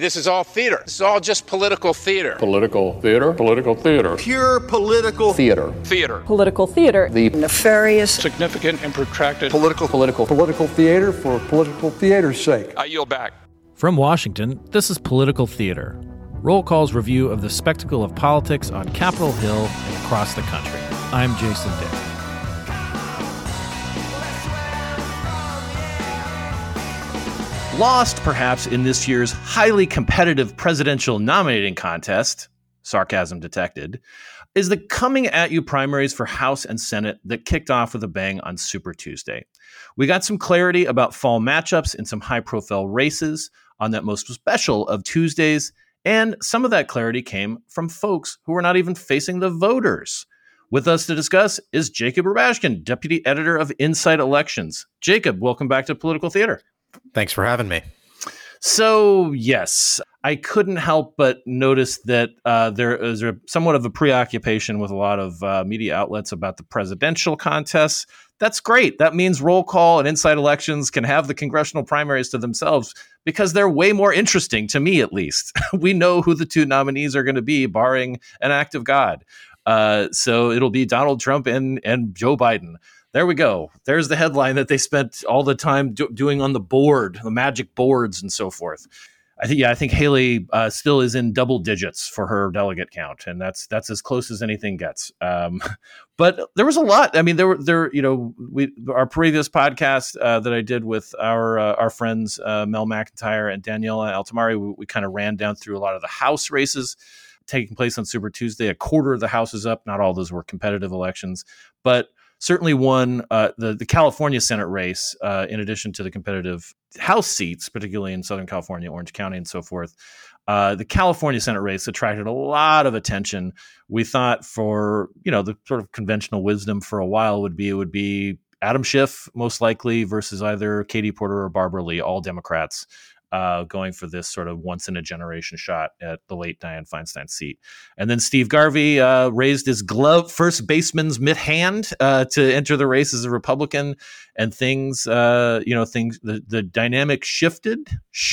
This is all theater. This is all just political theater. Political theater. Political theater. Pure political theater. Theater. Political theater. The nefarious, significant and protracted political theater for political theater's sake. I yield back. From Washington, this is Political Theater, Roll Call's review of the spectacle of politics on Capitol Hill and across the country. I'm Jason Dick. Lost, perhaps, in this year's highly competitive presidential nominating contest, sarcasm detected, is the coming at you primaries for House and Senate that kicked off with a bang on Super Tuesday. We got some clarity about fall matchups in some high-profile races on that most special of Tuesdays, and some of that clarity came from folks who were not even facing the voters. With us to discuss is Jacob Rubashkin, Deputy Editor of Inside Elections. Jacob, welcome back to Political Theater. Thanks for having me. So, yes, I couldn't help but notice that there is somewhat of a preoccupation with a lot of media outlets about the presidential contests. That's great. That means Roll Call and Inside Elections can have the congressional primaries to themselves because they're way more interesting, to me at least. We know who the two nominees are going to be, barring an act of God. So it'll be Donald Trump and Joe Biden. There we go. There's the headline that they spent all the time doing on the board, the magic boards and so forth. I think Haley still is in double digits for her delegate count, and that's as close as anything gets. But there was a lot. I mean, our previous podcast that I did with our friends Mel McIntyre and Daniela Altamari, we kind of ran down through a lot of the House races taking place on Super Tuesday. A quarter of the House is up. Not all those were competitive elections, but certainly one, the California Senate race, in addition to the competitive House seats, particularly in Southern California, Orange County, and so forth. The California Senate race attracted a lot of attention. We thought for, the sort of conventional wisdom for a while it would be Adam Schiff, most likely, versus either Katie Porter or Barbara Lee, all Democrats, going for this sort of once-in-a-generation shot at the late Dianne Feinstein seat. And then Steve Garvey raised his first baseman's mitt hand to enter the race as a Republican, and the dynamic shifted,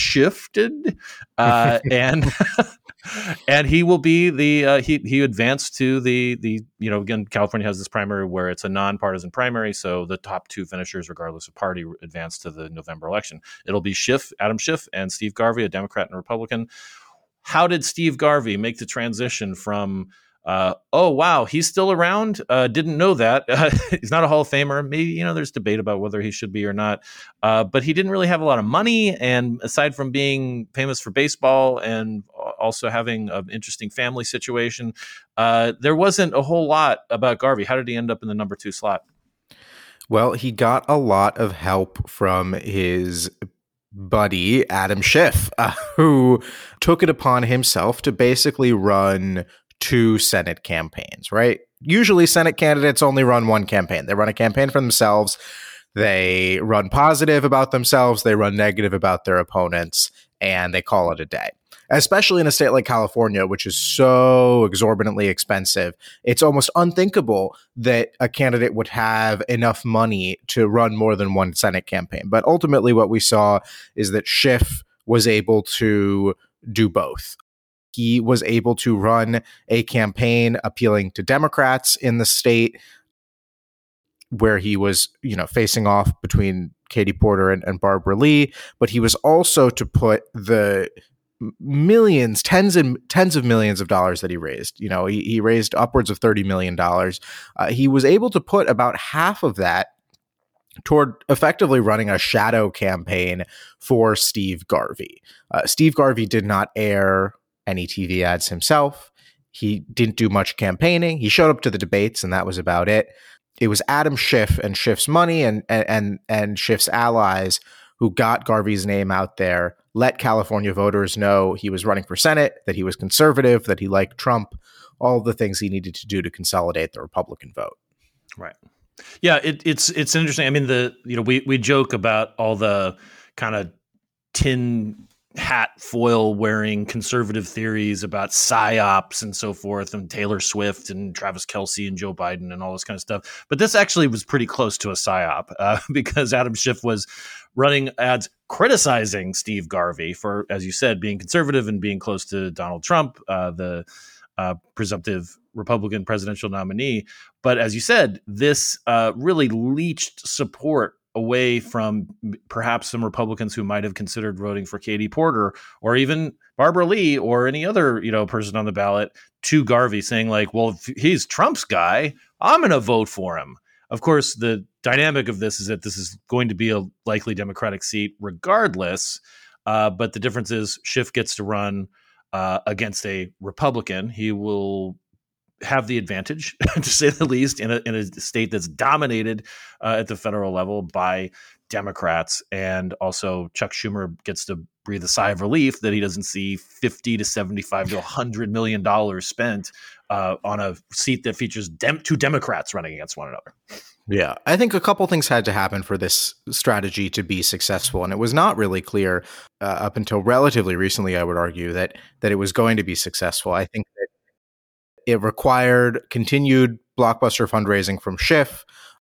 and and he will be he advanced to the again, California has this primary where it's a nonpartisan primary, so the top two finishers, regardless of party, advance to the November election. It'll be Adam Schiff and Steve Garvey, a Democrat and a Republican. How did Steve Garvey make the transition from oh wow, he's still around? Didn't know that. He's not a Hall of Famer. Maybe, there's debate about whether he should be or not. But he didn't really have a lot of money. And aside from being famous for baseball and also having an interesting family situation, there wasn't a whole lot about Garvey. How did he end up in the number 2 slot? Well, he got a lot of help from his buddy, Adam Schiff, who took it upon himself to basically run 2 Senate campaigns, right? Usually Senate candidates only run one campaign. They run a campaign for themselves. They run positive about themselves. They run negative about their opponents, and they call it a day. Especially in a state like California, which is so exorbitantly expensive, it's almost unthinkable that a candidate would have enough money to run more than one Senate campaign. But ultimately what we saw is that Schiff was able to do both. He was able to run a campaign appealing to Democrats in the state where he was, facing off between Katie Porter and Barbara Lee, but he was also to put the millions, tens of millions of dollars that he raised. He raised upwards of $30 million. He was able to put about half of that toward effectively running a shadow campaign for Steve Garvey. Steve Garvey did not air any TV ads himself. He didn't do much campaigning. He showed up to the debates, and that was about it. It was Adam Schiff and Schiff's money and Schiff's allies who got Garvey's name out there, let California voters know he was running for Senate, that he was conservative, that he liked Trump, all the things he needed to do to consolidate the Republican vote. Right. Yeah, it's interesting. I mean, we joke about all the kind of tin hat foil wearing conservative theories about psyops and so forth, and Taylor Swift and Travis Kelce and Joe Biden and all this kind of stuff. But this actually was pretty close to a psyop because Adam Schiff was running ads criticizing Steve Garvey for, as you said, being conservative and being close to Donald Trump, the presumptive Republican presidential nominee. But as you said, this really leached support away from perhaps some Republicans who might have considered voting for Katie Porter or even Barbara Lee or any other, person on the ballot to Garvey, saying like, well, if he's Trump's guy, I'm going to vote for him. Of course, the dynamic of this is that this is going to be a likely Democratic seat regardless. But the difference is Schiff gets to run against a Republican. He will have the advantage, to say the least, in a state that's dominated at the federal level by Democrats. And also Chuck Schumer gets to breathe a sigh of relief that he doesn't see $50 to $75 to $100 million spent on a seat that features two Democrats running against one another. Yeah, I think a couple things had to happen for this strategy to be successful, and it was not really clear up until relatively recently, I would argue, that it was going to be successful. I think that it required continued blockbuster fundraising from Schiff.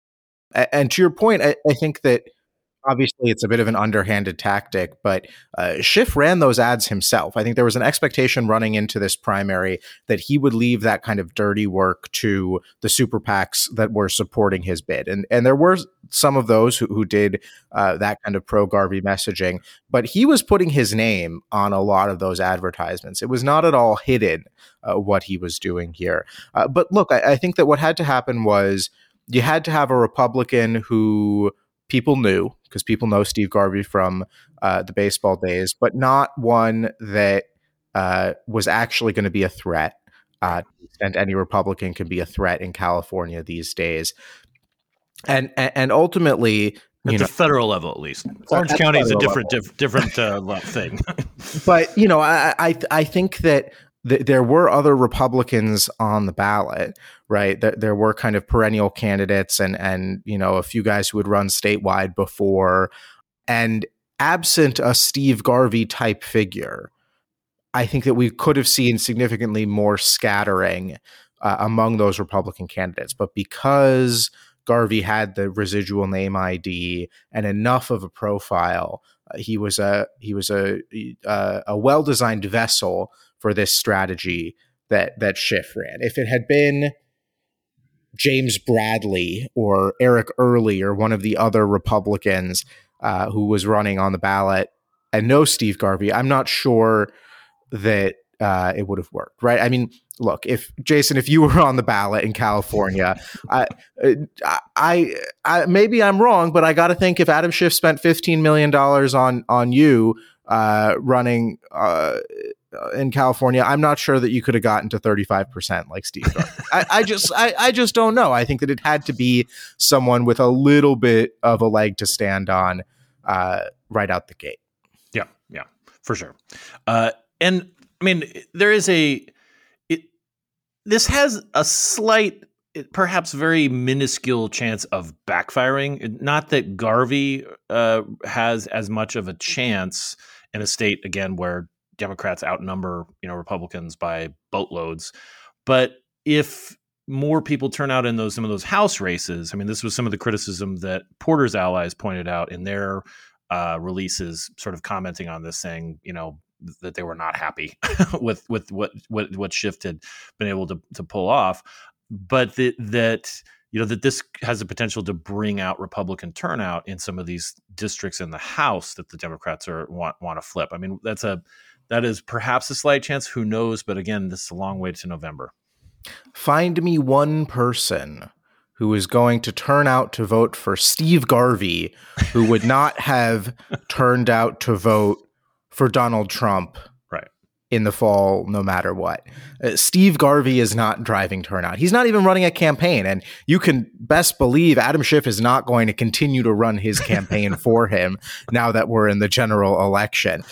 And to your point, I think that obviously it's a bit of an underhanded tactic, but Schiff ran those ads himself. I think there was an expectation running into this primary that he would leave that kind of dirty work to the super PACs that were supporting his bid. And there were some of those who did that kind of pro-Garvey messaging, but he was putting his name on a lot of those advertisements. It was not at all hidden what he was doing here. But look, I think that what had to happen was you had to have a Republican who people knew, because people know Steve Garvey from the baseball days, but not one that was actually going to be a threat. To the extent any Republican can be a threat in California these days. And ultimately, at the federal level, at least, Orange County is a different thing. But I think that there were other Republicans on the ballot, right? There were kind of perennial candidates and a few guys who had run statewide before. And absent a Steve Garvey type figure, I think that we could have seen significantly more scattering among those Republican candidates. But because Garvey had the residual name ID and enough of a profile, he was a well-designed vessel for this strategy that Schiff ran. If it had been James Bradley or Eric Early or one of the other Republicans who was running on the ballot and no Steve Garvey, I'm not sure that it would have worked, right? I mean, look, if you were on the ballot in California, I maybe I'm wrong, but I got to think if Adam Schiff spent $15 million on you running in California, I'm not sure that you could have gotten to 35% like Steve Garvey. I just don't know. I think that it had to be someone with a little bit of a leg to stand on right out the gate. Yeah, for sure. And I mean, this has a slight, perhaps very minuscule chance of backfiring. Not that Garvey has as much of a chance in a state, again, where Democrats outnumber, Republicans by boatloads. But if more people turn out in some of those House races, I mean, this was some of the criticism that Porter's allies pointed out in their releases, sort of commenting on this, saying, that they were not happy with what Schiff had been able to pull off, but that this has the potential to bring out Republican turnout in some of these districts in the House that the Democrats want to flip. I mean, that is perhaps a slight chance. Who knows? But again, this is a long way to November. Find me one person who is going to turn out to vote for Steve Garvey who would not have turned out to vote for Donald Trump in the fall, no matter what. Steve Garvey is not driving turnout. He's not even running a campaign. And you can best believe Adam Schiff is not going to continue to run his campaign for him now that we're in the general election.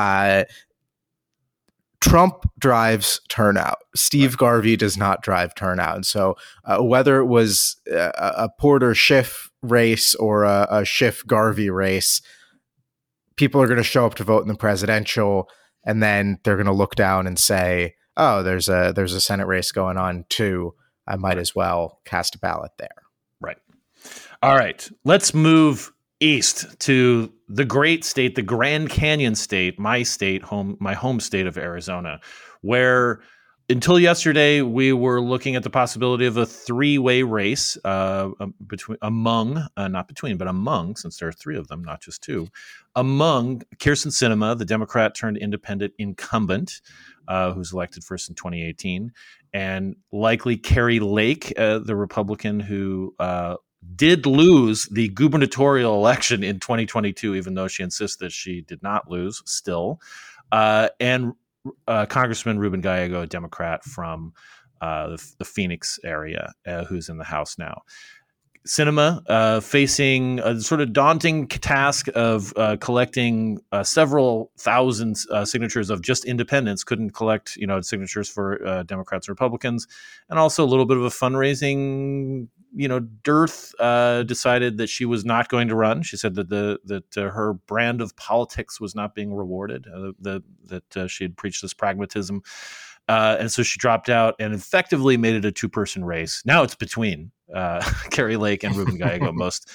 Trump drives turnout. Steve Garvey does not drive turnout. And so whether it was a Porter-Schiff race or a Schiff-Garvey race, people are going to show up to vote in the presidential, and then they're going to look down and say, oh, there's a Senate race going on too. I might as well cast a ballot there. Right. All right. Let's move east to the great state, the Grand Canyon state, my home state of Arizona, where until yesterday we were looking at the possibility of a three-way race among, since there are three of them, not just two, among Kyrsten Sinema, the Democrat turned independent incumbent, who's elected first in 2018, and likely Kari Lake, the Republican who did lose the gubernatorial election in 2022, even though she insists that she did not lose still, and Congressman Ruben Gallego, a Democrat from the Phoenix area, who's in the House now. Sinema facing a sort of daunting task of collecting several thousand signatures of just independents, couldn't collect signatures for Democrats and Republicans, and also a little bit of a fundraising dearth. Decided that she was not going to run. She said that her brand of politics was not being rewarded, that she had preached this pragmatism. And so she dropped out and effectively made it a two-person race. Now it's between Kari Lake and Ruben Gallego, most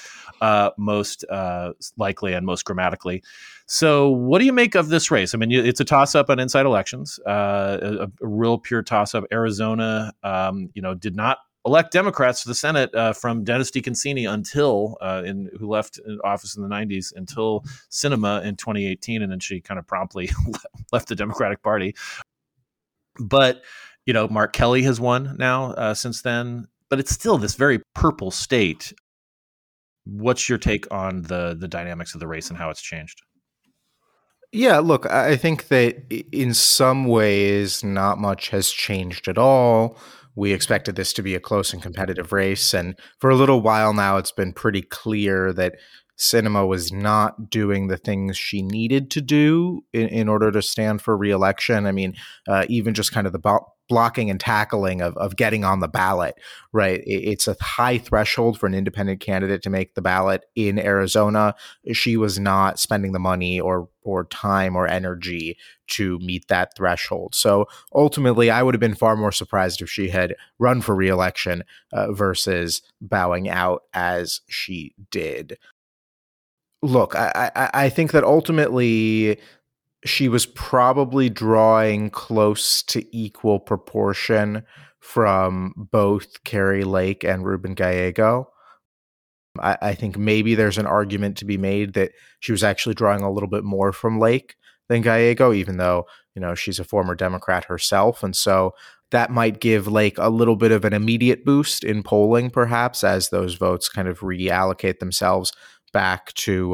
likely and most grammatically. So what do you make of this race? I mean, it's a toss-up on Inside Elections, a real pure toss-up. Arizona, did not elect Democrats to the Senate from Dennis DeConcini who left office in the 90s until Sinema in 2018, and then she kind of promptly left the Democratic Party. But, Mark Kelly has won now since then, but it's still this very purple state. What's your take on the dynamics of the race and how it's changed? Yeah, look, I think that in some ways not much has changed at all. We expected this to be a close and competitive race, and for a little while now it's been pretty clear that Sinema was not doing the things she needed to do in order to stand for re-election. I mean, even just kind of the blocking and tackling of getting on the ballot, right? It's a high threshold for an independent candidate to make the ballot in Arizona. She was not spending the money or time or energy to meet that threshold. So ultimately, I would have been far more surprised if she had run for re-election versus bowing out as she did. Look, I think that ultimately she was probably drawing close to equal proportion from both Kari Lake and Ruben Gallego. I think maybe there's an argument to be made that she was actually drawing a little bit more from Lake than Gallego, even though, she's a former Democrat herself. And so that might give Lake a little bit of an immediate boost in polling, perhaps, as those votes kind of reallocate themselves back to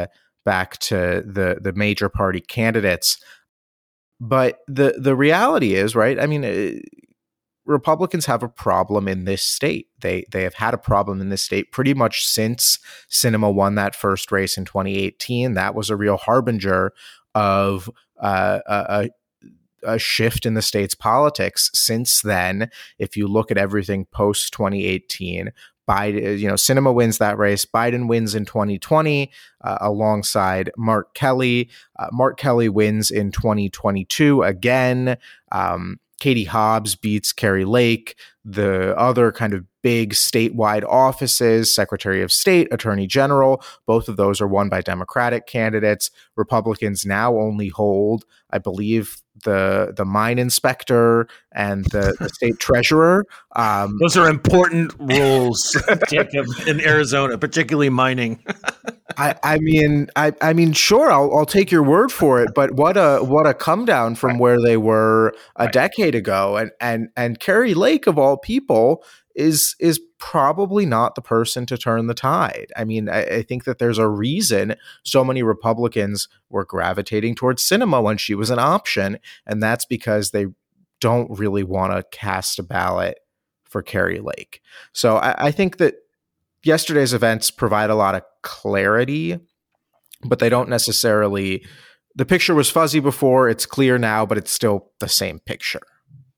the major party candidates. But the reality is, right? I mean, Republicans have a problem in this state. They have had a problem in this state pretty much since Sinema won that first race in 2018. That was a real harbinger of a shift in the state's politics. Since then, if you look at everything post 2018, Biden, Sinema wins that race. Biden wins in 2020 alongside Mark Kelly. Mark Kelly wins in 2022 again. Katie Hobbs beats Kari Lake. The other kind of big statewide offices, Secretary of State, Attorney General, both of those are won by Democratic candidates. Republicans now only hold, I believe, the mine inspector and the state treasurer. Those are important rules, Jacob, in Arizona, particularly mining. I mean, sure, I'll take your word for it, but what a come down from where they were a decade ago, and Kari Lake of all people is probably not the person to turn the tide. I mean, I think that there's a reason so many Republicans were gravitating towards Sinema when she was an option, and that's because they don't really want to cast a ballot for Kari Lake. So I think that yesterday's events provide a lot of clarity, but they don't necessarily. The picture was fuzzy before; it's clear now, but it's still the same picture. Yeah.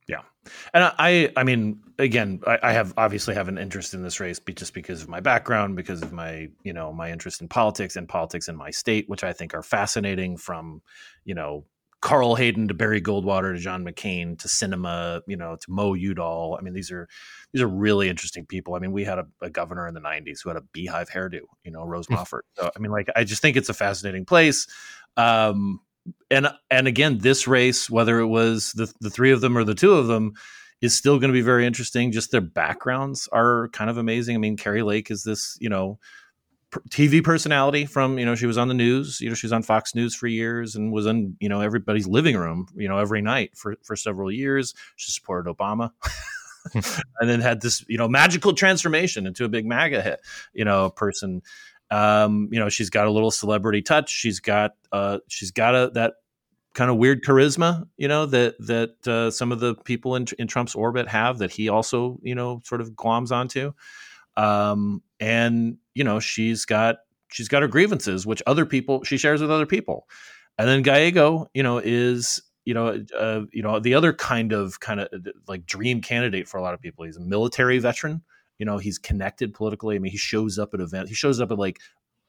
And I mean, again, I have obviously have an interest in this race just because of my background, because of my, my interest in politics in my state, which I think are fascinating, from, Carl Hayden to Barry Goldwater to John McCain to Sinema, to Mo Udall. I mean, these are really interesting people. I mean, we had a governor in the 90s who had a beehive hairdo, Rose Moffett. So, I mean, I just think it's a fascinating place. And again, this race, whether it was the three of them or the two of them, is still going to be very interesting. Just their backgrounds are kind of amazing. I mean, Kari Lake is this, TV personality from, she was on the news, she was on Fox News for years and was in, everybody's living room, every night for several years. She supported Obama. And then had this, magical transformation into a big MAGA hit, person. She's got a little celebrity touch. She's got that kind of weird charisma, that some of the people in Trump's orbit have, that he also, sort of gloms onto. And she's got her grievances, which she shares with other people. And then Gallego, is, the other kind of like dream candidate for a lot of people. He's a military veteran. He's connected politically. I mean, he shows up at events. He shows up at like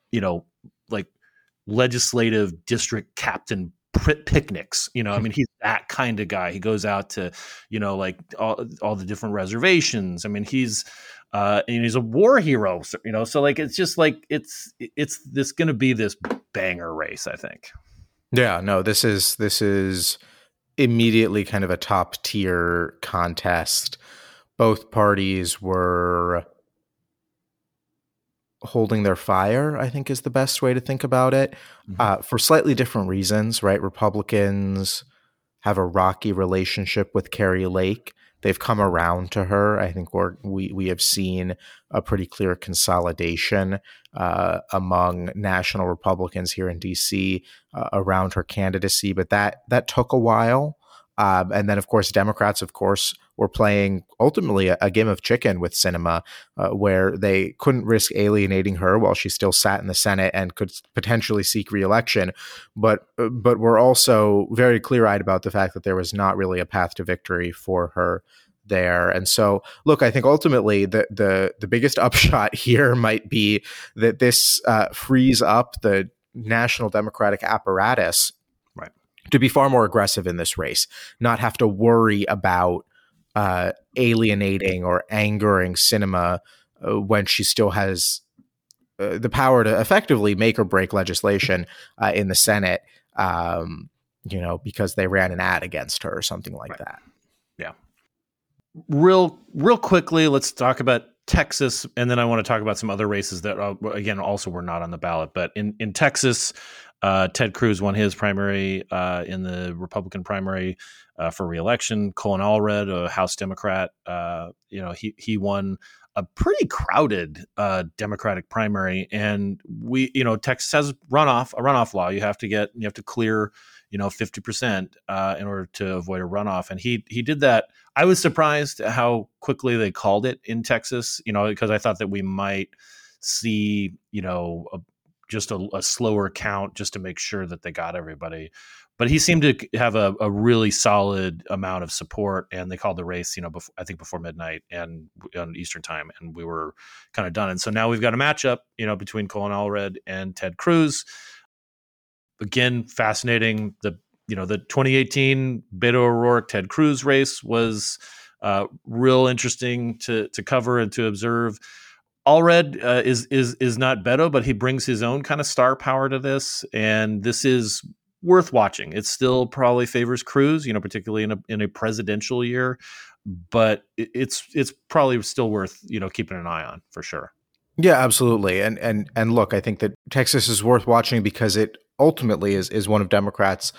legislative district captain picnics. I mean, he's that kind of guy. He goes out to, like all the different reservations. I mean, he's a war hero. So like it's just like it's this going to be this banger race, I think. Yeah, no, this is immediately kind of a top tier contest. Both parties were holding their fire, I think is the best way to think about it, for slightly different reasons, right? Republicans have a rocky relationship with Kari Lake. They've come around to her. I think we have seen a pretty clear consolidation among national Republicans here in D.C. Around her candidacy, but that took a while. And then, of course, Democrats, were playing ultimately a game of chicken with Sinema, where they couldn't risk alienating her while she still sat in the Senate and could potentially seek re-election. But were also very clear-eyed about the fact that there was not really a path to victory for her there. And so, look, I think ultimately the biggest upshot here might be that this frees up the national Democratic apparatus to be far more aggressive in this race, not have to worry about alienating or angering Sinema when she still has the power to effectively make or break legislation in the Senate, because they ran an ad against her or something like that. Yeah. Real quickly, let's talk about Texas, and then I want to talk about some other races that, again, also were not on the ballot. But in Texas, Ted Cruz won his primary in the Republican primary for re-election. Colin Allred, a House Democrat, he won a pretty crowded Democratic primary, and Texas has a runoff law. You have to clear 50% in order to avoid a runoff, and he did that. I was surprised at how quickly they called it in Texas, because I thought that we might see just a slower count just to make sure that they got everybody. But he seemed to have a really solid amount of support, and they called the race, before midnight and on Eastern time, and we were kind of done. And so now we've got a matchup, between Colin Allred and Ted Cruz. Again, fascinating. The 2018 Beto O'Rourke Ted Cruz race was real interesting to cover and to observe. Allred is not Beto, but he brings his own kind of star power to this, and this is worth watching. It still probably favors Cruz, particularly in a presidential year, but it's probably still worth keeping an eye on for sure. Yeah, absolutely. And look, I think that Texas is worth watching because it ultimately is one of Democrats'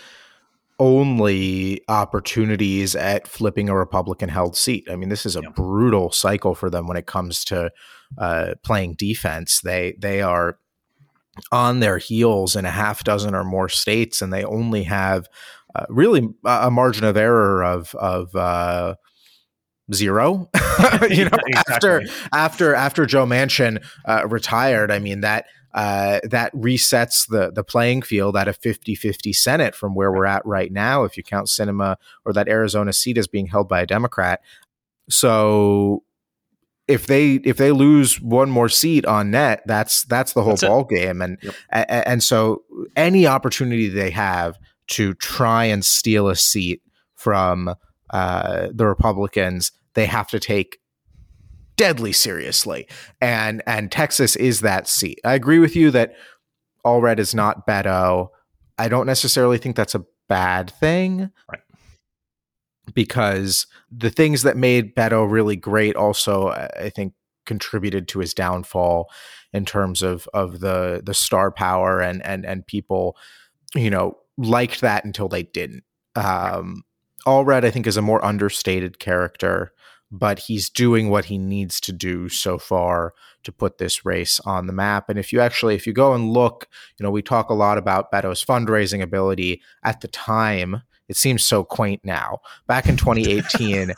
only opportunities at flipping a Republican-held seat. I mean, this is a brutal cycle for them when it comes to playing defense. They are on their heels in a half dozen or more states, and they only have really a margin of error of zero. Exactly. After Joe Manchin retired. I mean, that that resets the playing field at a 50-50 Senate from where we're at right now, if you count Sinema or that Arizona seat as being held by a Democrat. So if they lose one more seat on net, that's the whole ball game. And and so any opportunity they have to try and steal a seat from the Republicans, they have to take deadly seriously. And Texas is that seat. I agree with you that Allred is not Beto. I don't necessarily think that's a bad thing. Right. Because the things that made Beto really great also, I think, contributed to his downfall in terms of the star power and people, liked that until they didn't. Allred, I think, is a more understated character, but he's doing what he needs to do so far to put this race on the map. And if you go and look, we talk a lot about Beto's fundraising ability at the time. It seems so quaint now. Back in 2018,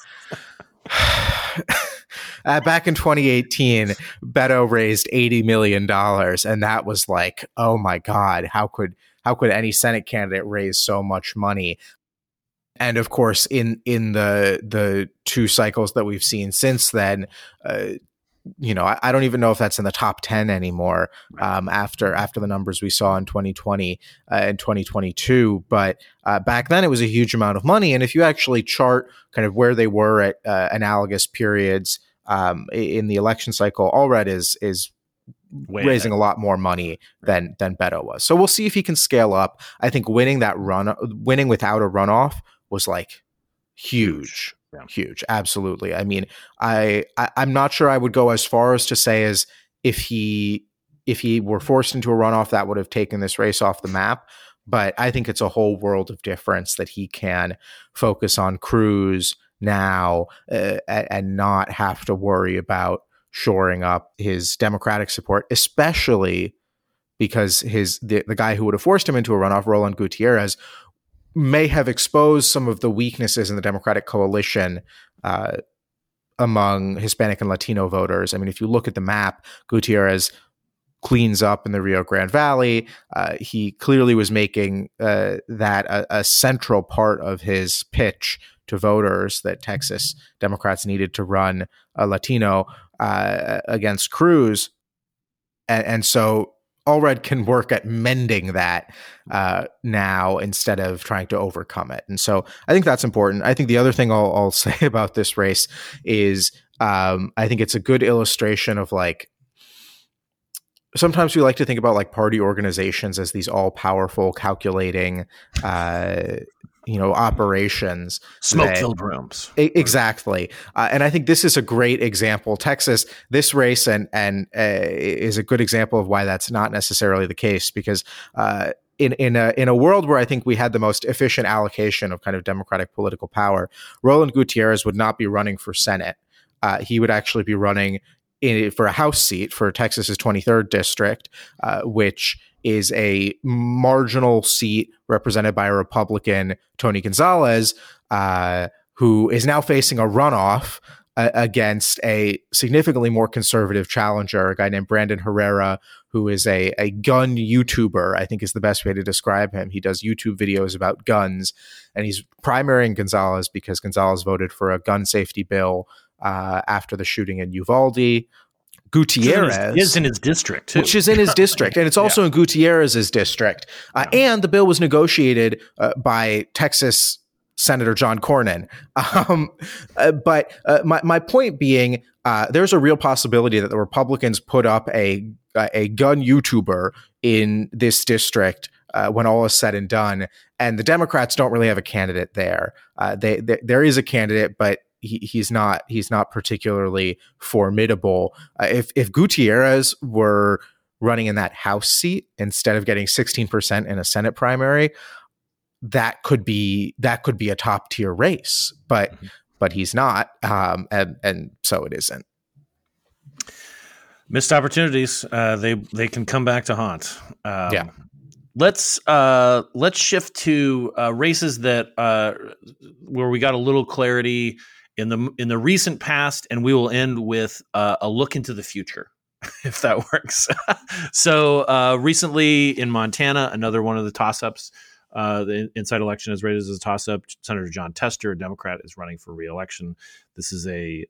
Beto raised $80 million. And that was like, oh my God, how could any Senate candidate raise so much money? And of course, in the two cycles that we've seen since then, I don't even know if that's in the top 10 anymore after the numbers we saw in 2020 and 2022. But back then, it was a huge amount of money. And if you actually chart kind of where they were at analogous periods in the election cycle, Allred is raising a lot more money than Beto was. So we'll see if he can scale up. I think winning without a runoff was like huge. Yeah. Huge. Absolutely. I mean, I'm not sure I would go as far as to say as if he were forced into a runoff, that would have taken this race off the map. But I think it's a whole world of difference that he can focus on Cruz now and not have to worry about shoring up his Democratic support, especially because the guy who would have forced him into a runoff, Roland Gutierrez, may have exposed some of the weaknesses in the Democratic coalition among Hispanic and Latino voters. I mean, if you look at the map, Gutierrez cleans up in the Rio Grande Valley. He clearly was making that a central part of his pitch to voters that Texas Democrats needed to run a Latino against Cruz. And so Allred can work at mending that now instead of trying to overcome it. And so I think that's important. I think the other thing I'll say about this race is I think it's a good illustration of like, sometimes we like to think about like party organizations as these all powerful calculating operations. Smoke-filled rooms. Exactly. And I think this is a great example. Texas, this race and is a good example of why that's not necessarily the case, because in a world where I think we had the most efficient allocation of kind of Democratic political power, Roland Gutierrez would not be running for Senate. He would actually be running for a House seat for Texas's 23rd district, which is a marginal seat represented by a Republican, Tony Gonzalez, who is now facing a runoff against a significantly more conservative challenger, a guy named Brandon Herrera, who is a gun YouTuber, I think is the best way to describe him. He does YouTube videos about guns, and he's primarying Gonzalez because Gonzalez voted for a gun safety bill after the shooting in Uvalde. Gutierrez is in his district, too. Which is in his district. And it's also in Gutierrez's district. And the bill was negotiated by Texas Senator John Cornyn. But my point being, there's a real possibility that the Republicans put up a gun YouTuber in this district when all is said and done. And the Democrats don't really have a candidate there. There is a candidate, but he's not particularly formidable. If Gutierrez were running in that House seat instead of getting 16% in a Senate primary, that could be a top tier race. But he's not, and so it isn't. Missed opportunities. They can come back to haunt. Yeah. Let's shift to races that where we got a little clarity in the recent past, and we will end with a look into the future. if that works. So recently in Montana, another one of the toss-ups, the inside election is rated as a toss-up. Senator John Tester, a Democrat, is running for re-election. This is a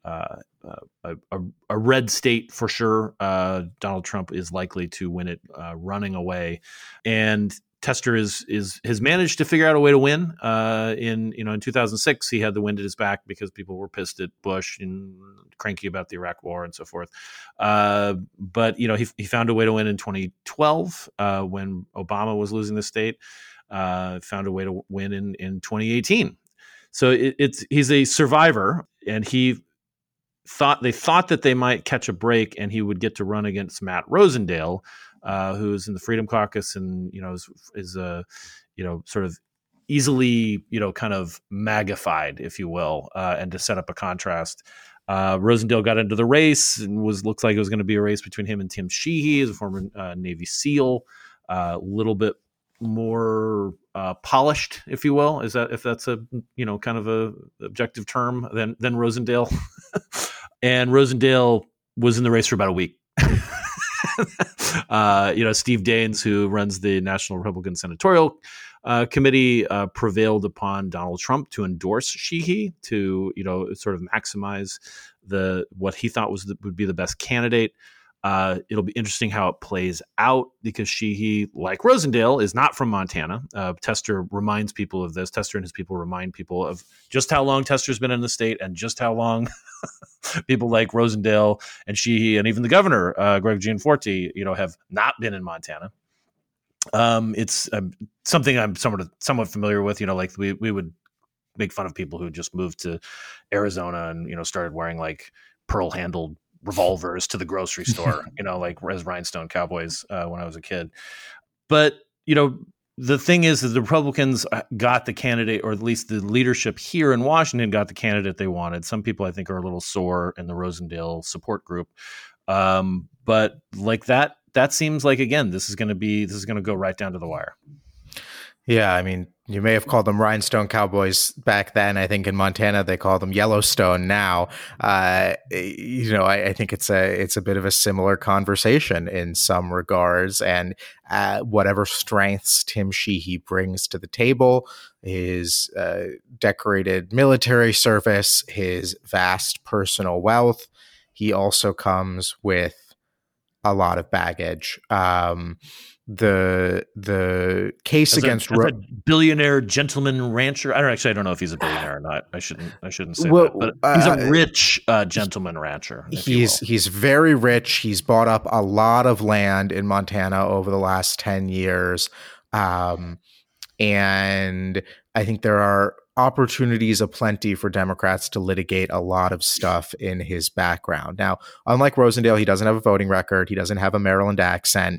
red state for sure. Donald Trump is likely to win it running away, and Tester has managed to figure out a way to win. In 2006, he had the wind at his back because people were pissed at Bush and cranky about the Iraq War and so forth. But he found a way to win in 2012 when Obama was losing the state. Found a way to win in 2018. So he's a survivor, and they thought that they might catch a break and he would get to run against Matt Rosendale, who's in the Freedom Caucus and is sort of easily kind of magnified, if you will, and to set up a contrast. Rosendale got into the race and looks like it was going to be a race between him and Tim Sheehy, as a former Navy SEAL, a little bit more polished, if you will, if that's a kind of a objective term than Rosendale. And Rosendale was in the race for about a week. Steve Daines, who runs the National Republican Senatorial Committee, prevailed upon Donald Trump to endorse Sheehy to sort of maximize what he thought would be the best candidate. It'll be interesting how it plays out because Sheehy, like Rosendale, is not from Montana. Tester reminds people of this. Tester and his people remind people of just how long Tester's been in the state and just how long people like Rosendale and Sheehy and even the governor, Greg Gianforte, have not been in Montana. It's something I'm somewhat familiar with. Like we would make fun of people who just moved to Arizona and started wearing like pearl-handled revolvers to the grocery store, like as rhinestone cowboys when I was a kid. But, the thing is that the Republicans got the candidate, or at least the leadership here in Washington got the candidate they wanted. Some people I think are a little sore in the Rosendale support group. But like that seems like, again, this is going to go right down to the wire. Yeah, I mean, you may have called them rhinestone cowboys back then. I think in Montana they call them Yellowstone now. I think it's a bit of a similar conversation in some regards. And whatever strengths Tim Sheehy brings to the table, his decorated military service, his vast personal wealth, he also comes with a lot of baggage. The case against a billionaire gentleman rancher. I don't know if he's a billionaire or not. I shouldn't say that, but he's a rich gentleman rancher. He's very rich. He's bought up a lot of land in Montana over the last 10 years. And I think there are opportunities aplenty for Democrats to litigate a lot of stuff in his background. Now, unlike Rosendale, he doesn't have a voting record. He doesn't have a Maryland accent,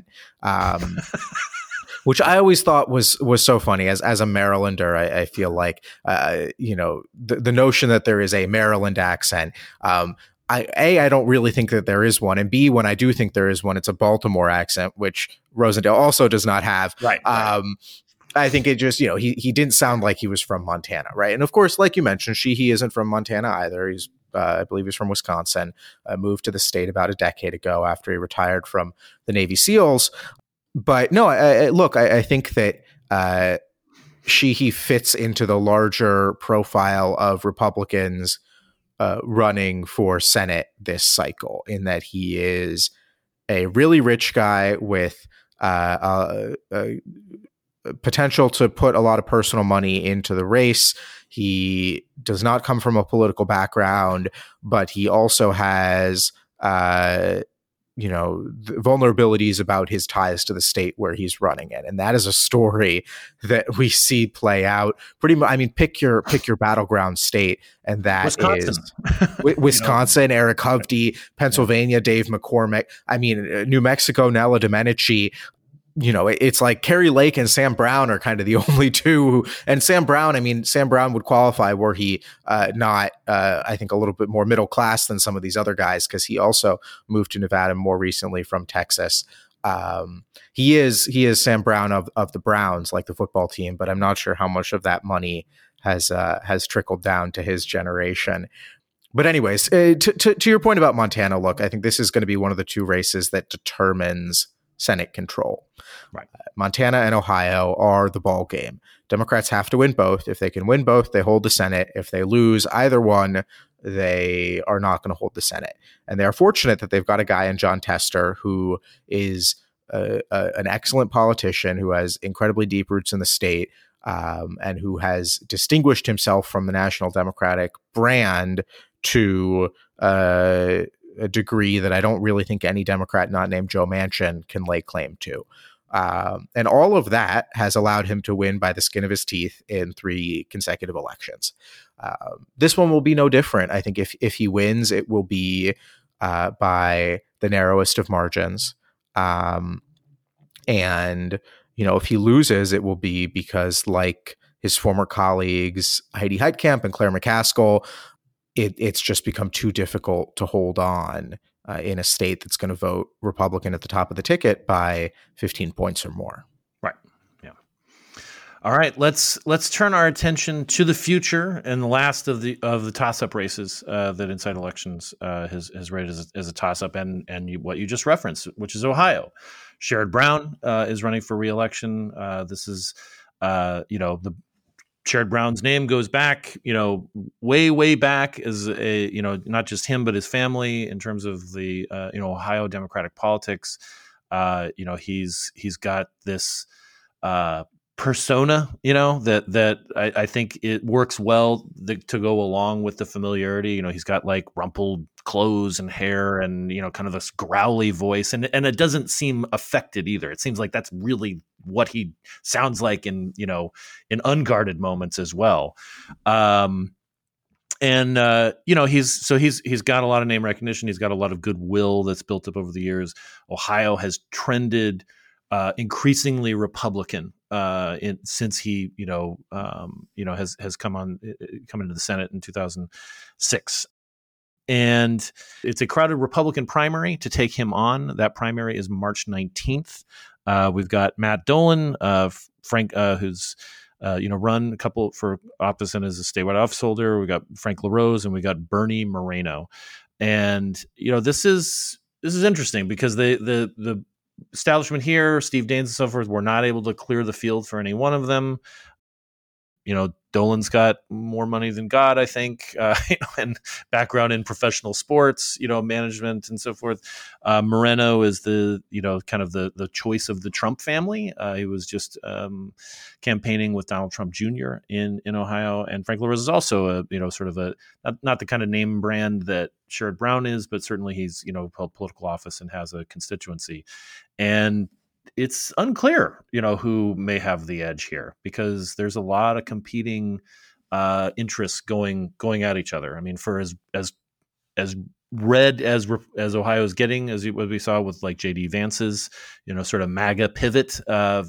which I always thought was so funny. As a Marylander, I feel like, the notion that there is a Maryland accent, I don't really think that there is one. And B, when I do think there is one, it's a Baltimore accent, which Rosendale also does not have. Right. I think it just, he didn't sound like he was from Montana, right? And of course, like you mentioned, Sheehy isn't from Montana either. He's, I believe he's from Wisconsin, moved to the state about a decade ago after he retired from the Navy SEALs. But no, I think that Sheehy fits into the larger profile of Republicans running for Senate this cycle, in that he is a really rich guy with potential to put a lot of personal money into the race. He does not come from a political background, but he also has, vulnerabilities about his ties to the state where he's running in. And that is a story that we see play out pretty much. I mean, pick your battleground state, and that Wisconsin. Is Wisconsin, Eric Hovde, Pennsylvania, Dave McCormick. I mean, New Mexico, Nella Domenici. It's like Kerry Lake and Sam Brown are kind of the only two. And Sam Brown would qualify were he not, I think, a little bit more middle class than some of these other guys, because he also moved to Nevada more recently from Texas. He is Sam Brown of the Browns, like the football team, but I'm not sure how much of that money has trickled down to his generation. But anyways, to your point about Montana, look, I think this is going to be one of the two races that determines Senate control. Right. Montana and Ohio are the ball game. Democrats have to win both. If they can win both, they hold the Senate. If they lose either one, they are not going to hold the Senate. And they are fortunate that they've got a guy in Jon Tester who is an excellent politician who has incredibly deep roots in the state, and who has distinguished himself from the National Democratic brand to a degree that I don't really think any Democrat not named Joe Manchin can lay claim to. And all of that has allowed him to win by the skin of his teeth in 3 consecutive elections. This one will be no different. I think if he wins, it will be by the narrowest of margins. And, if he loses, it will be because, like his former colleagues, Heidi Heitkamp and Claire McCaskill, it's just become too difficult to hold on in a state that's going to vote Republican at the top of the ticket by 15 points or more. Right. Yeah. All right. Let's turn our attention to the future and the last of the toss-up races that Inside Elections has rated as a toss-up, and what you just referenced, which is Ohio. Sherrod Brown is running for re-election. This is the Sherrod Brown's name goes back, way back as a, not just him, but his family in terms of the, Ohio Democratic politics. He's got this persona, that I think it works well to go along with the familiarity. He's got like rumpled clothes and hair and, kind of this growly voice, and it doesn't seem affected either. It seems like that's really what he sounds like in unguarded moments as well. He's got a lot of name recognition. He's got a lot of goodwill that's built up over the years. Ohio has trended increasingly Republican since he has come into the Senate in 2006. And it's a crowded Republican primary to take him on. That primary is March 19th. We've got Matt Dolan, Frank, who's run a couple for office and as a statewide office holder. We got Frank LaRose, and we got Bernie Moreno. And this is interesting because the establishment here, Steve Daines and so forth, were not able to clear the field for any one of them. Dolan's got more money than God, I think, and background in professional sports, management and so forth. Moreno is the kind of the choice of the Trump family. He was just campaigning with Donald Trump Jr. in Ohio, and Frank LaRose is also sort of not the kind of name brand that Sherrod Brown is, but certainly he's held political office and has a constituency. And it's unclear, who may have the edge here because there's a lot of competing interests going at each other. I mean, for as red as Ohio is getting, what we saw with like J.D. Vance's, sort of MAGA pivot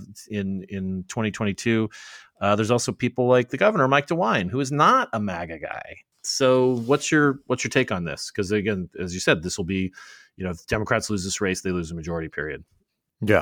in 2022. There's also people like the governor, Mike DeWine, who is not a MAGA guy. So what's your take on this? Because again, as you said, this will be, if Democrats lose this race, they lose a majority period. Yeah.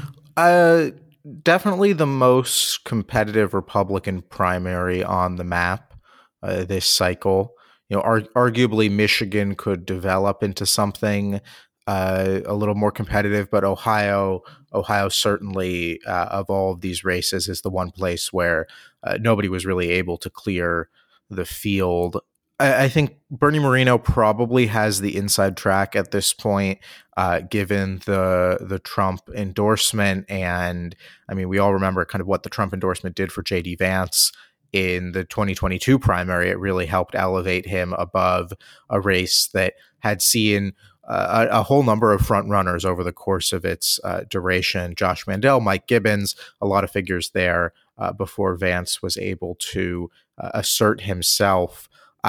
Definitely the most competitive Republican primary on the map this cycle. Arguably Michigan could develop into something a little more competitive, but Ohio certainly of all of these races is the one place where nobody was really able to clear the field. I think Bernie Moreno probably has the inside track at this point, given the Trump endorsement. And I mean, we all remember kind of what the Trump endorsement did for J.D. Vance in the 2022 primary. It really helped elevate him above a race that had seen a whole number of front runners over the course of its duration. Josh Mandel, Mike Gibbons, a lot of figures there before Vance was able to assert himself.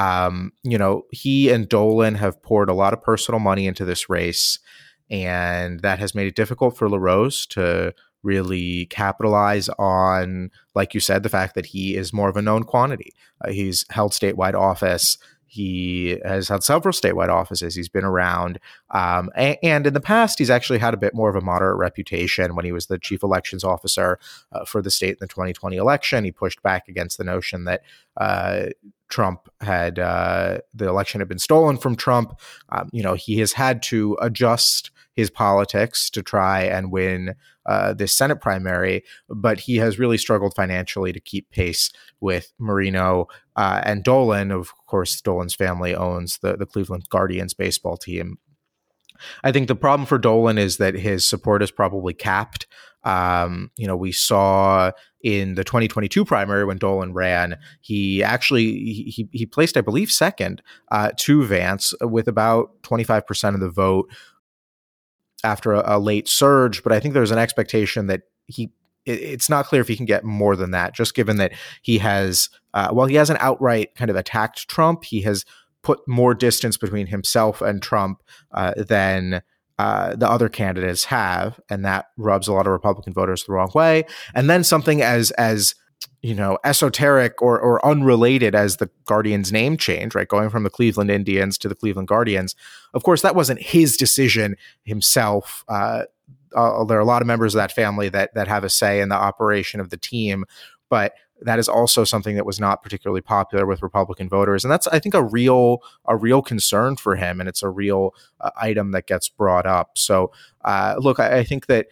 He and Dolan have poured a lot of personal money into this race, and that has made it difficult for LaRose to really capitalize on, like you said, the fact that he is more of a known quantity. He's held statewide office. He has had several statewide offices. He's been around. And in the past, he's actually had a bit more of a moderate reputation. When he was the chief elections officer for the state in the 2020 election, he pushed back against the notion that Trump had the election had been stolen from Trump. He has had to adjust his politics to try and win this Senate primary, but he has really struggled financially to keep pace with Marino and Dolan. Of course, Dolan's family owns the Cleveland Guardians baseball team. I think the problem for Dolan is that his support is probably capped. We saw in the 2022 primary when Dolan ran, he placed, I believe, second to Vance with about 25% of the vote after a late surge. But I think there's an expectation that it's not clear if he can get more than that, just given that he has, he hasn't outright kind of attacked Trump, he has put more distance between himself and Trump than the other candidates have, and that rubs a lot of Republican voters the wrong way. And then something as esoteric or unrelated as the Guardians name change, right? Going from the Cleveland Indians to the Cleveland Guardians. Of course, that wasn't his decision himself. There are a lot of members of that family that have a say in the operation of the team, but that is also something that was not particularly popular with Republican voters. And that's, I think, a real concern for him. And it's a real item that gets brought up. So, look, I think that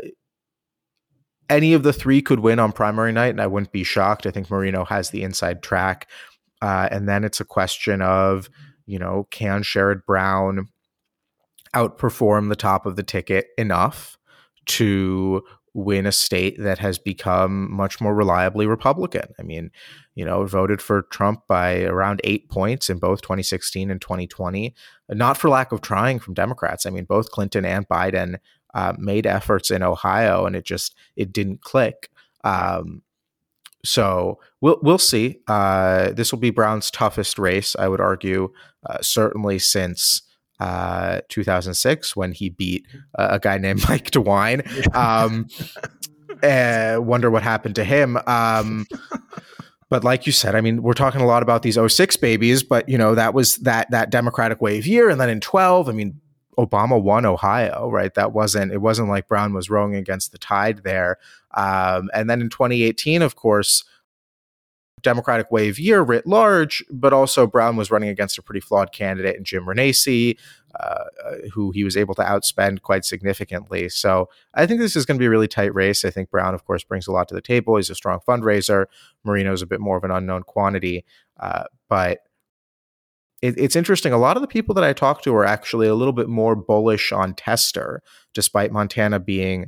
any of the three could win on primary night, and I wouldn't be shocked. I think Marino has the inside track. And then it's a question of, can Sherrod Brown outperform the top of the ticket enough to win a state that has become much more reliably Republican? I mean, voted for Trump by around 8 points in both 2016 and 2020, not for lack of trying from Democrats. I mean, both Clinton and Biden made efforts in Ohio, and it didn't click. So we'll see. This will be Brown's toughest race, I would argue, certainly since 2006 when he beat a guy named Mike DeWine. Wonder what happened to him. But like you said, I mean, we're talking a lot about these 06 babies, but that was that Democratic wave year. And then in 12, I mean, Obama won Ohio, right? It wasn't like Brown was rowing against the tide there. And then in 2018, of course, Democratic wave year writ large, but also Brown was running against a pretty flawed candidate in Jim Renacci, who he was able to outspend quite significantly. So I think this is going to be a really tight race. I think Brown, of course, brings a lot to the table. He's a strong fundraiser. Marino's a bit more of an unknown quantity. But it's interesting. A lot of the people that I talk to are actually a little bit more bullish on Tester, despite Montana being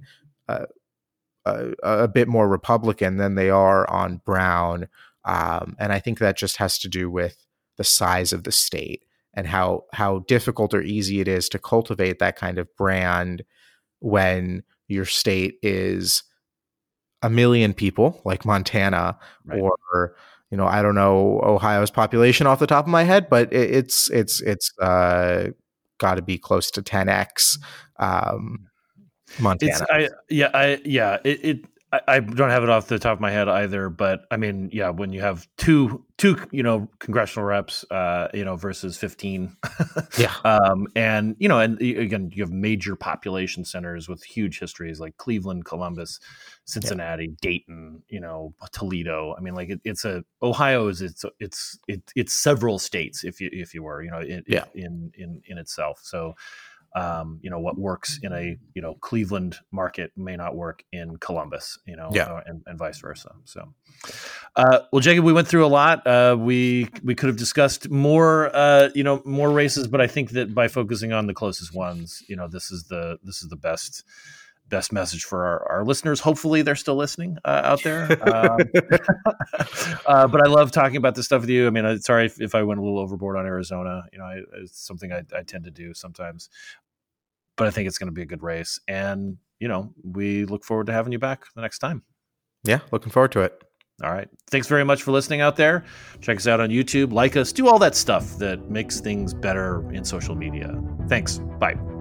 a bit more Republican than they are on Brown. And I think that just has to do with the size of the state and how difficult or easy it is to cultivate that kind of brand when your state is 1 million people like Montana, right? Or, I don't know Ohio's population off the top of my head, but it's got to be close to 10x Montana. I don't have it off the top of my head either, but I mean, yeah, when you have two congressional reps, versus 15, and again, you have major population centers with huge histories like Cleveland, Columbus, Cincinnati, Dayton, Toledo. I mean, like Ohio is it's several states, if you were, in itself. So. What works in a Cleveland market may not work in Columbus, and vice versa. So, well, Jacob, we went through a lot. We could have discussed more races, but I think that by focusing on the closest ones, this is the best message for our listeners. Hopefully they're still listening out there. But I love talking about this stuff with you. I mean, sorry if I went a little overboard on Arizona. It's something I tend to do sometimes. But I think it's going to be a good race. And, we look forward to having you back the next time. Yeah, looking forward to it. All right. Thanks very much for listening out there. Check us out on YouTube, like us, do all that stuff that makes things better in social media. Thanks. Bye.